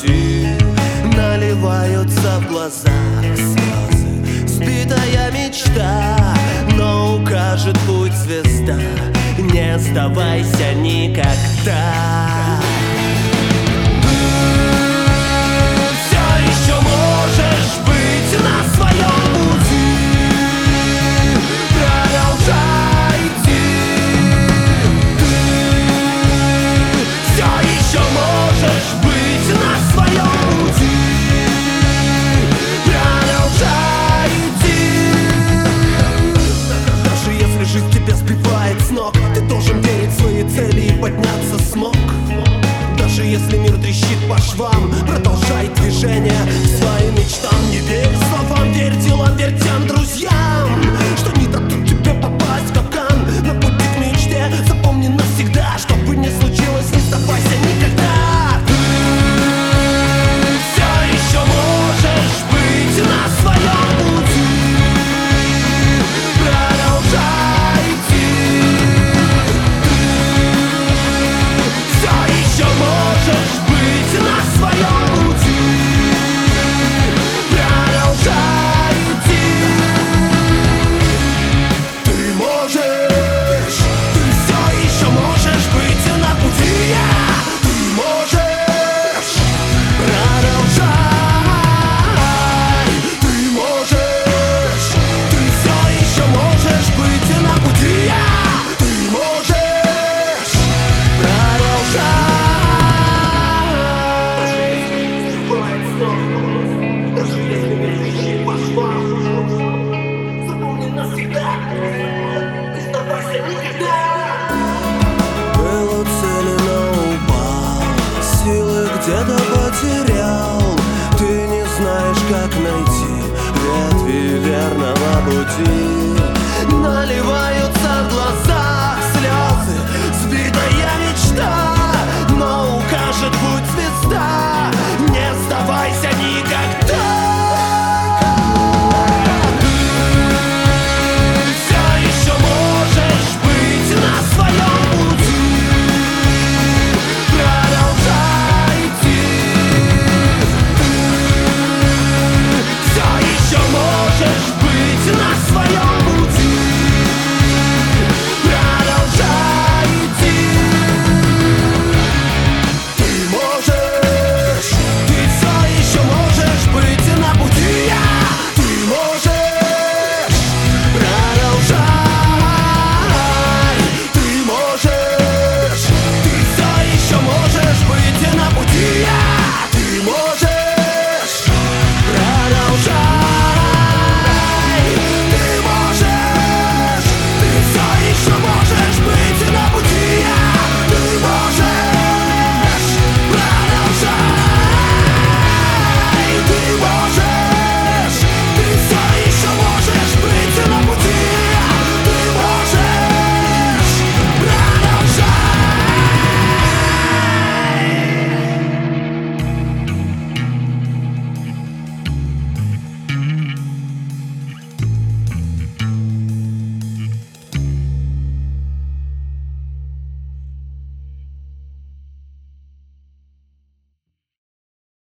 пути наливаются в глазах слезы. Сбитая мечта, но укажет путь звезда. Не сдавайся никогда. Ты должен верить в свои цели и подняться смог. Даже если мир трещит по швам, продолжай движение к своим мечтам. Не верь словам, верь делам, верь тем друзьям, что не дадут тебе попасть в капкан. На пути к мечте запомни навсегда, что бы ни случилось, не сдавайся никогда. Ты все еще можешь быть на своем пути. Продолжай идти. Можешь быть на своем пути. Продолжай идти. Ты можешь, ты все еще можешь быть на пути. Ты можешь, продолжай. Ты можешь, ты все еще можешь быть на пути. Ты можешь, продолжай. Было цели, но упал, силы где-то потерял. Ты не знаешь, как найти ветви верного пути.